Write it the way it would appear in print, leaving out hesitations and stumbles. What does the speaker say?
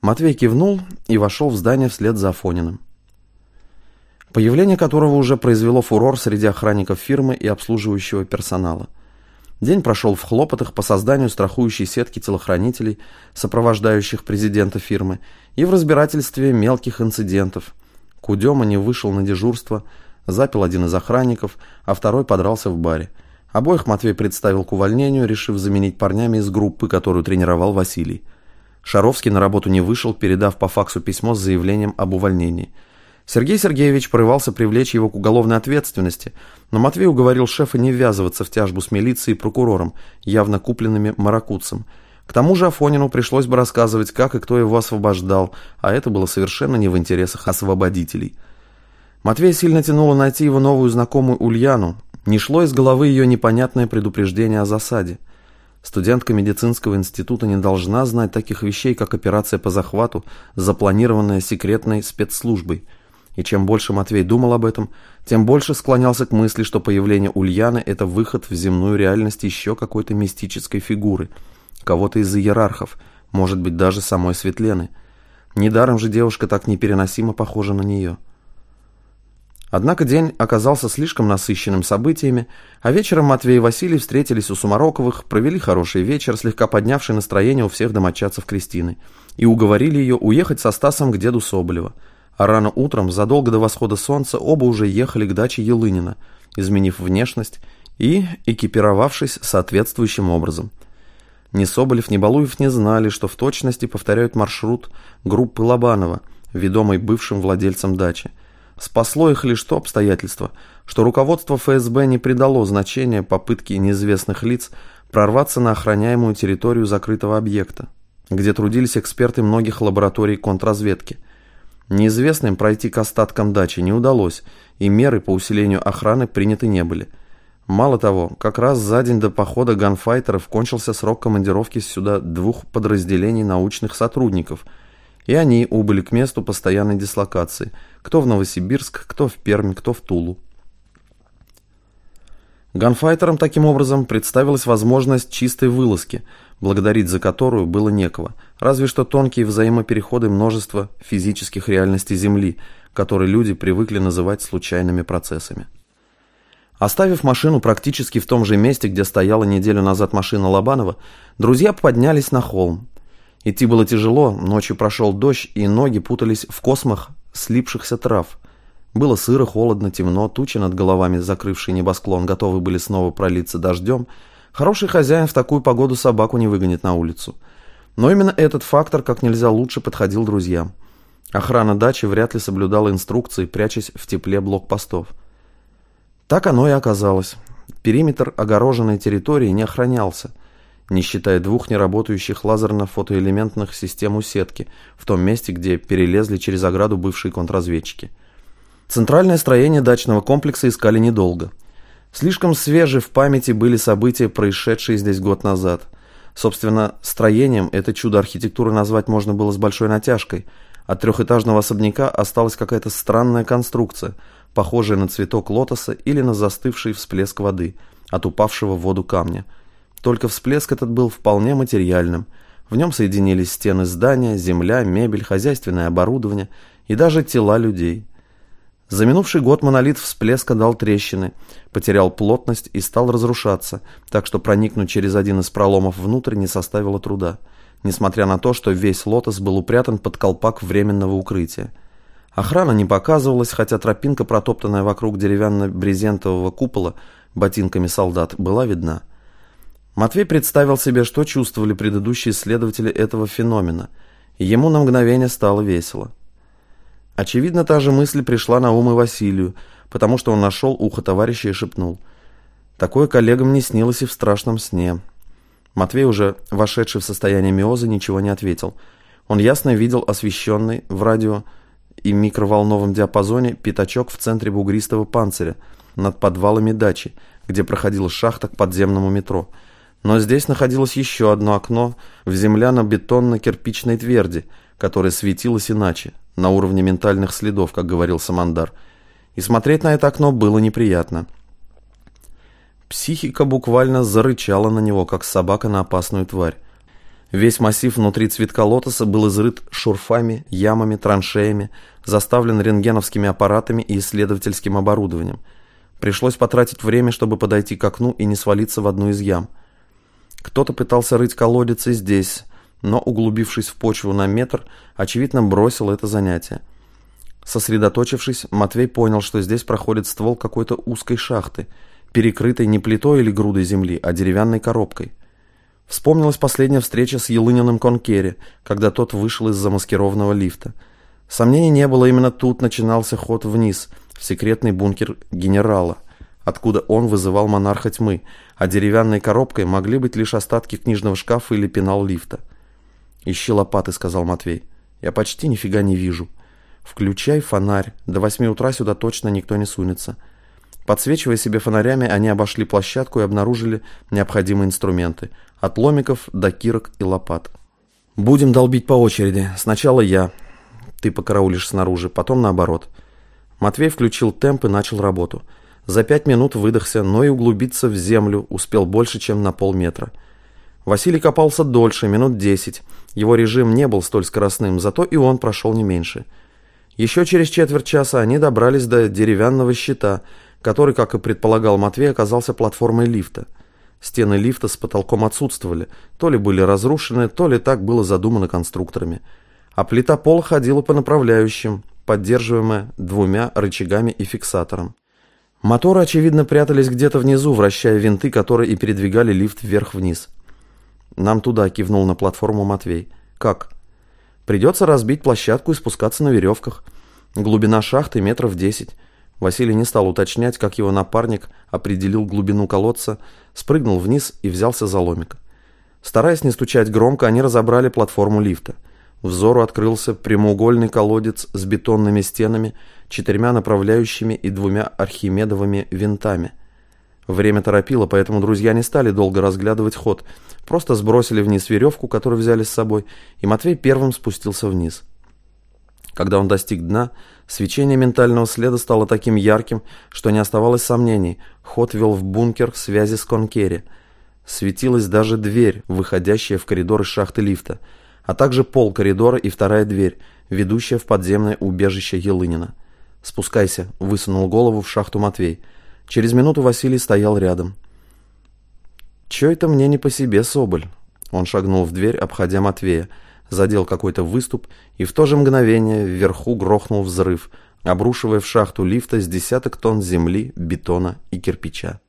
Матвей кивнул и вошел в здание вслед за Афониным, появление которого уже произвело фурор среди охранников фирмы и обслуживающего персонала. День прошел в хлопотах по созданию страхующей сетки телохранителей, сопровождающих президента фирмы, и в разбирательстве мелких инцидентов. Кудема не вышел на дежурство, запил один из охранников, а второй подрался в баре. Обоих Матвей представил к увольнению, решив заменить парнями из группы, которую тренировал Василий. Шаровский на работу не вышел, передав по факсу письмо с заявлением об увольнении. Сергей Сергеевич порывался привлечь его к уголовной ответственности, но Матвей уговорил шефа не ввязываться в тяжбу с милицией и прокурором, явно купленными маракутцем. К тому же Афонину пришлось бы рассказывать, как и кто его освобождал, а это было совершенно не в интересах освободителей. Матвей сильно тянуло найти его новую знакомую Ульяну. Не шло из головы ее непонятное предупреждение о засаде. Студентка медицинского института не должна знать таких вещей, как операция по захвату, запланированная секретной спецслужбой. И чем больше Матвей думал об этом, тем больше склонялся к мысли, что появление Ульяны – это выход в земную реальность еще какой-то мистической фигуры, кого-то из иерархов, может быть, даже самой Светлены. Недаром же девушка так непереносимо похожа на нее. Однако день оказался слишком насыщенным событиями, а вечером Матвей и Василий встретились у Сумароковых, провели хороший вечер, слегка поднявший настроение у всех домочадцев Кристины, и уговорили ее уехать со Стасом к деду Соболева. А рано утром, задолго до восхода солнца, оба уже ехали к даче Елынина, изменив внешность и экипировавшись соответствующим образом. Ни Соболев, ни Балуев не знали, что в точности повторяют маршрут группы Лобанова, ведомой бывшим владельцем дачи. Спасло их лишь то обстоятельство, что руководство ФСБ не придало значения попытке неизвестных лиц прорваться на охраняемую территорию закрытого объекта, где трудились эксперты многих лабораторий контрразведки. Неизвестным пройти к остаткам дачи не удалось, и меры по усилению охраны приняты не были. Мало того, как раз за день до похода ганфайтеров кончился срок командировки сюда 2 подразделений научных сотрудников, и они убыли к месту постоянной дислокации, кто в Новосибирск, кто в Пермь, кто в Тулу. Ганфайтерам таким образом представилась возможность чистой вылазки, благодарить за которую было некого, разве что тонкие взаимопереходы множества физических реальностей Земли, которые люди привыкли называть случайными процессами. Оставив машину практически в том же месте, где стояла неделю назад машина Лобанова, друзья поднялись на холм. Идти было тяжело, ночью прошел дождь, и ноги путались в космах слипшихся трав. Было сыро, холодно, темно, тучи над головами, закрывшие небосклон, готовы были снова пролиться дождем. Хороший хозяин в такую погоду собаку не выгонит на улицу. Но именно этот фактор как нельзя лучше подходил друзьям. Охрана дачи вряд ли соблюдала инструкции, прячась в тепле блокпостов. Так оно и оказалось. Периметр огороженной территории не охранялся, не считая 2 неработающих лазерно-фотоэлементных систем у сетки, в том месте, где перелезли через ограду бывшие контрразведчики. Центральное строение дачного комплекса искали недолго. Слишком свежи в памяти были события, происшедшие здесь год назад. Собственно, строением это чудо архитектуры назвать можно было с большой натяжкой. От 3-этажного особняка осталась какая-то странная конструкция, похожая на цветок лотоса или на застывший всплеск воды от упавшего в воду камня. Только всплеск этот был вполне материальным. В нем соединились стены здания, земля, мебель, хозяйственное оборудование и даже тела людей. За минувший год монолит всплеска дал трещины, потерял плотность и стал разрушаться, так что проникнуть через один из проломов внутрь не составило труда, несмотря на то, что весь лотос был упрятан под колпак временного укрытия. Охрана не показывалась, хотя тропинка, протоптанная вокруг деревянно-брезентового купола ботинками солдат, была видна. Матвей представил себе, что чувствовали предыдущие исследователи этого феномена, и ему на мгновение стало весело. Очевидно, та же мысль пришла на ум и Василию, потому что он нашел ухо товарища и шепнул. Такое коллегам не снилось и в страшном сне. Матвей, уже вошедший в состояние миоза, ничего не ответил. Он ясно видел освещенный в радио и микроволновом диапазоне пятачок в центре бугристого панциря над подвалами дачи, где проходила шахта к подземному метро. Но здесь находилось еще одно окно в земляно-бетонно-кирпичной тверди, которое светилось иначе, на уровне ментальных следов, как говорил Самандар. И смотреть на это окно было неприятно. Психика буквально зарычала на него, как собака на опасную тварь. Весь массив внутри цветка лотоса был изрыт шурфами, ямами, траншеями, заставлен рентгеновскими аппаратами и исследовательским оборудованием. Пришлось потратить время, чтобы подойти к окну и не свалиться в одну из ям. Кто-то пытался рыть колодец и здесь, но, углубившись в почву на метр, очевидно бросил это занятие. Сосредоточившись, Матвей понял, что здесь проходит ствол какой-то узкой шахты, перекрытой не плитой или грудой земли, а деревянной коробкой. Вспомнилась последняя встреча с Елыниным Конкери, когда тот вышел из замаскированного лифта. Сомнений не было, именно тут начинался ход вниз, в секретный бункер генерала, откуда он вызывал монарха тьмы, а деревянной коробкой могли быть лишь остатки книжного шкафа или пенал лифта. «Ищи лопаты», — сказал Матвей. «Я почти нифига не вижу. Включай фонарь. До 8 утра сюда точно никто не сунется». Подсвечивая себе фонарями, они обошли площадку и обнаружили необходимые инструменты. От ломиков до кирок и лопат. «Будем долбить по очереди. Сначала я. Ты покараулишь снаружи, потом наоборот». Матвей включил темп и начал работу. За 5 минут выдохся, но и углубиться в землю успел больше, чем на полметра. Василий копался дольше, минут 10. Его режим не был столь скоростным, зато и он прошел не меньше. Еще через четверть часа они добрались до деревянного щита, который, как и предполагал Матвей, оказался платформой лифта. Стены лифта с потолком отсутствовали, то ли были разрушены, то ли так было задумано конструкторами. А плита пола ходила по направляющим, поддерживаемая 2 рычагами и фиксатором. Моторы, очевидно, прятались где-то внизу, вращая винты, которые и передвигали лифт вверх-вниз. «Нам туда», — кивнул на платформу Матвей. «Как?» «Придется разбить площадку и спускаться на веревках. Глубина шахты метров 10. Василий не стал уточнять, как его напарник определил глубину колодца, спрыгнул вниз и взялся за ломик. Стараясь не стучать громко, они разобрали платформу лифта. Взору открылся прямоугольный колодец с бетонными стенами, 4 направляющими и 2 архимедовыми винтами. Время торопило, поэтому друзья не стали долго разглядывать ход, просто сбросили вниз веревку, которую взяли с собой, и Матвей первым спустился вниз. Когда он достиг дна, свечение ментального следа стало таким ярким, что не оставалось сомнений. Ход вел в бункер связи с Конкери. Светилась даже дверь, выходящая в коридор из шахты лифта, а также пол коридора и 2-я дверь, ведущая в подземное убежище Елынина. «Спускайся», — высунул голову в шахту Матвей. Через минуту Василий стоял рядом. «Чё это мне не по себе, Соболь?» Он шагнул в дверь, обходя Матвея, задел какой-то выступ, и в то же мгновение вверху грохнул взрыв, обрушивая в шахту лифта с 10 тонн земли, бетона и кирпича.